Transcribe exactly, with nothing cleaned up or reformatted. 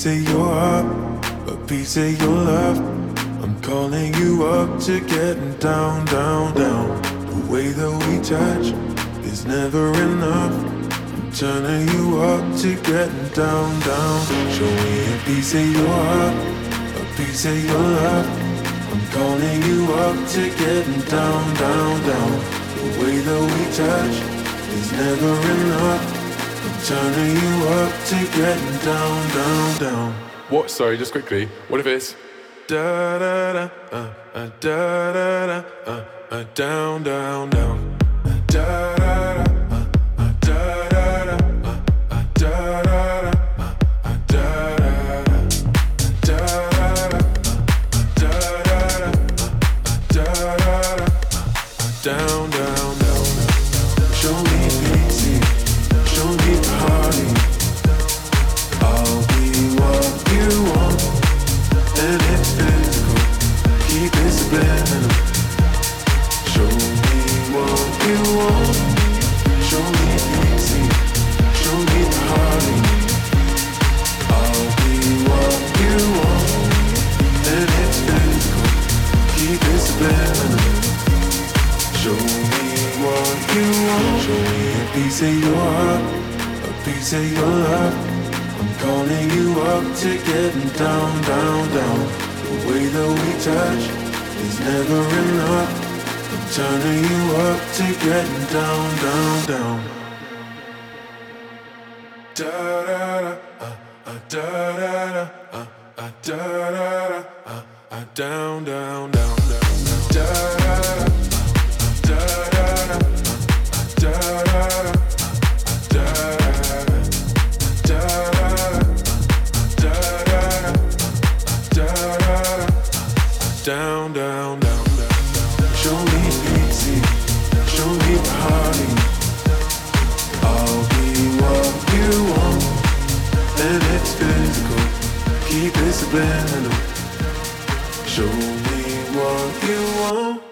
of your heart, a piece of your love. I'm calling you up to getting down, down, down. The way that we touch is never enough. I'm turning you up to getting down, down. Show me a piece of your heart, a piece of your love. I'm calling you up to getting down, down, down. The way that we touch is never enough. I'm turning you up to getting down, down, down. What? Sorry, just quickly. What if it's da da da uh, uh, da da da uh, uh, down, down, down. Uh, da da da uh, uh, da da da uh, uh, da da da uh, uh, da da da da da da da da da da down, down, down. Show me pity, show me party. I'll be what you want, and it's physical. Keep it subliminal. Show me what you want. Show me pity, show me party. I'll be what you want, and it's physical. Keep it subliminal. Show me what you want. Show me a piece of your heart, a piece of your love. I'm calling you up to getting down, down, down. The way that we touch is never enough. I'm turning you up to getting down, down, down. Da da da, uh, uh, da da da, uh, uh, da da da, uh, uh, down, down, down, down, da da da. Down, down, down, down. Show me pity, show me party. I'll be what you want, and it's physical. Keep it subliminal. Show me what you want.